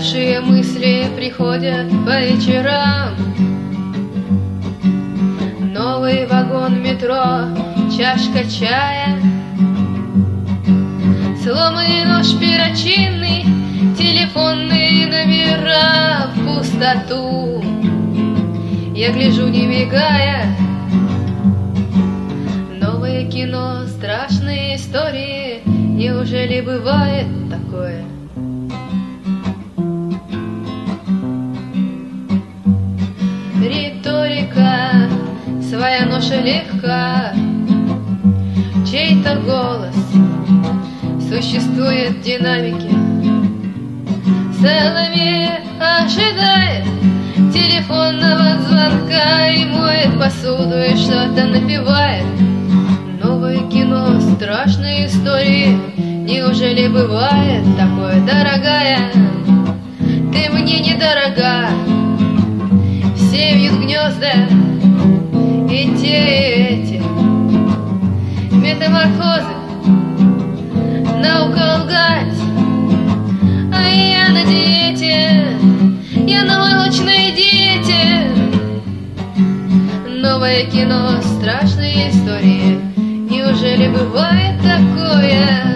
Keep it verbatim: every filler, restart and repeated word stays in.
Хорошие мысли приходят по вечерам. Новый вагон метро, чашка чая, сломанный нож перочинный, телефонные номера в пустоту. Я гляжу, не мигая. Новое кино, страшные истории. Неужели бывает такое? Риторика, своя ноша легка, чей-то голос существует в динамике. Салome ожидает телефонного звонка и моет посуду, и что-то напевает. Новое кино, страшные истории. Неужели бывает такое, дорогая? Ты мне недорога. Все вьют гнезда, и те, и эти. Метаморфозы, наука лгать. А я на диете, я на молочной диете. Новое кино, страшные истории. Неужели бывает такое?